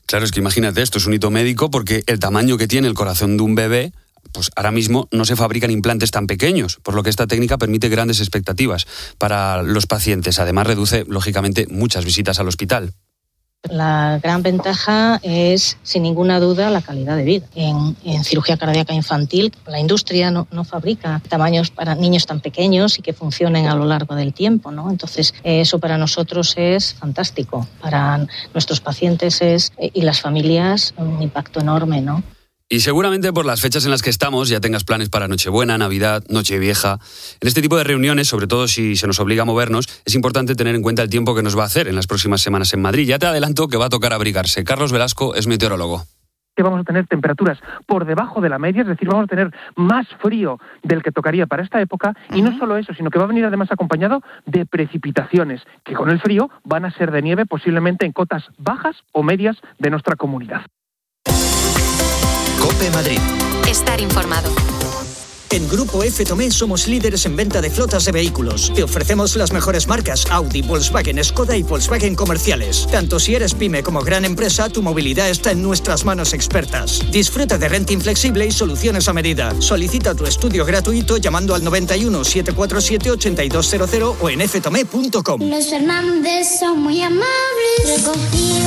Claro, es que imagínate, esto es un hito médico porque el tamaño que tiene el corazón de un bebé, pues ahora mismo no se fabrican implantes tan pequeños, por lo que esta técnica permite grandes expectativas para los pacientes. Además, reduce, lógicamente, muchas visitas al hospital. La gran ventaja es, sin ninguna duda, la calidad de vida. En cirugía cardíaca infantil, la industria no fabrica tamaños para niños tan pequeños y que funcionen a lo largo del tiempo, ¿no? Entonces, eso para nosotros es fantástico. Para nuestros pacientes y las familias, un impacto enorme, ¿no? Y seguramente por las fechas en las que estamos ya tengas planes para Nochebuena, Navidad, Nochevieja. En este tipo de reuniones, sobre todo si se nos obliga a movernos, es importante tener en cuenta el tiempo que nos va a hacer en las próximas semanas en Madrid. Ya te adelanto que va a tocar abrigarse. Carlos Velasco es meteorólogo. Que vamos a tener temperaturas por debajo de la media, es decir, vamos a tener más frío del que tocaría para esta época, y no solo eso, sino que va a venir además acompañado de precipitaciones, que con el frío van a ser de nieve posiblemente en cotas bajas o medias de nuestra comunidad. COPE Madrid. Estar informado. En Grupo F. Tomé somos líderes en venta de flotas de vehículos. Te ofrecemos las mejores marcas Audi, Volkswagen, Skoda y Volkswagen comerciales. Tanto si eres pyme como gran empresa, tu movilidad está en nuestras manos expertas. Disfruta de renting flexible y soluciones a medida. Solicita tu estudio gratuito llamando al 91 747 8200 o en ftome.com. Los Fernández son muy amables.